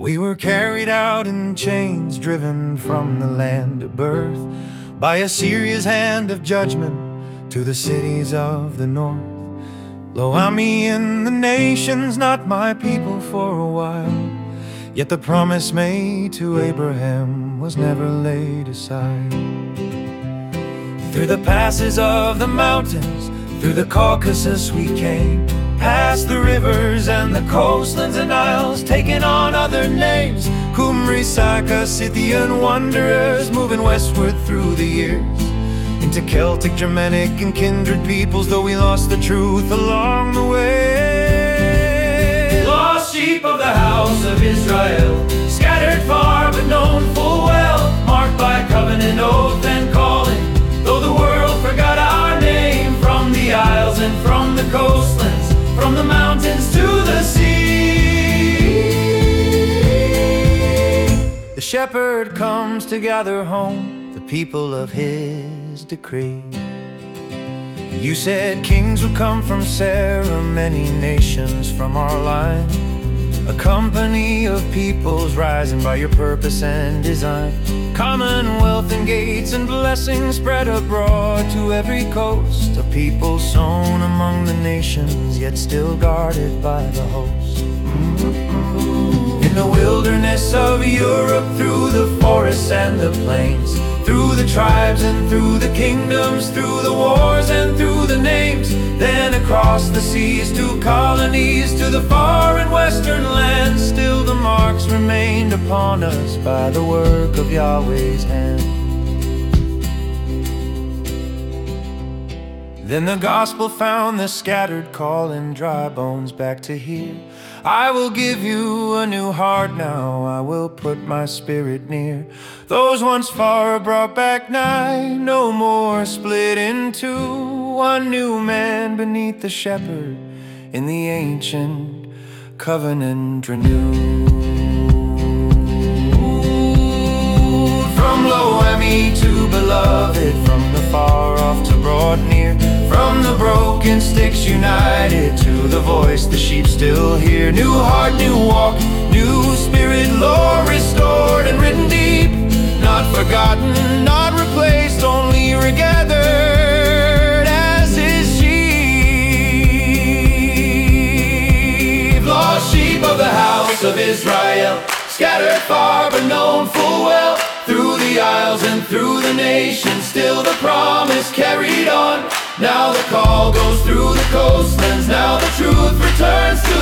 We were carried out in chains, driven from the land of birth by a serious hand of judgment to the cities of the north. Lo, I'm in the nations, not my people for a while. Yet the promise made to Abraham was never laid aside. Through the passes of the mountains, through the Caucasus we came, past the rivers and the coastlands and isles, taking on other names. Qumri, Saka, Scythian wanderers, moving westward through the years, into Celtic, Germanic, and kindred peoples, though we lost the truth along the way. Lost sheep of the house of Israel, scattered far but known full well, marked by covenant, oath, and calling, though the world forgot our name. From the isles and from the coastlands, from the mountains to the sea, the shepherd comes to gather home the people of his decree. You said kings would come from Sarah, many nations from our line, a company of peoples rising by your purpose and design. Commonwealth and gates and blessings spread abroad to every coast, a people sown among the nations, yet still guarded by the host. In the wilderness of Europe, through the forests and the plains, through the tribes and through the kingdoms, through the wars and through the names, then across the seas to colonies, to the far and western lands, still the marks remained upon us by the work of Yahweh's hand. Then the gospel found the scattered, calling dry bones back to hear. I will give you a new heart now, I will put my spirit near. Those once far are brought back nigh, no more split in two. One new man beneath the shepherd, in the ancient covenant renewed. From Lo-Ami to beloved, from the far off to broad near, from the broken sticks united to the voice the sheep still hear. New heart, new walk, new spirit, lore restored and written deep, not forgotten, not replaced, only regathered as his sheep. Lost sheep of the house of Israel, scattered far but known full well, through the isles and through the nations, still the promise carried on. Now the call goes through the coastlands, now the truth returns to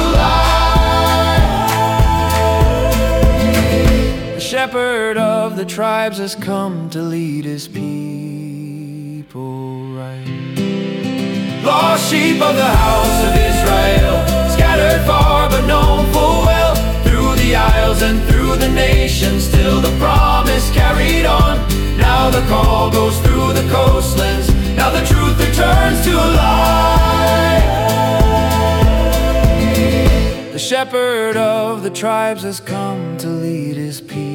life. The shepherd of the tribes has come to lead his people right. Lost sheep of the house of Israel, scattered far but known full well, through the isles and through the nations, still the promise carried on. Now the call goes through the coastlands, now the truth returns to life. The shepherd of the tribes has come to lead his people.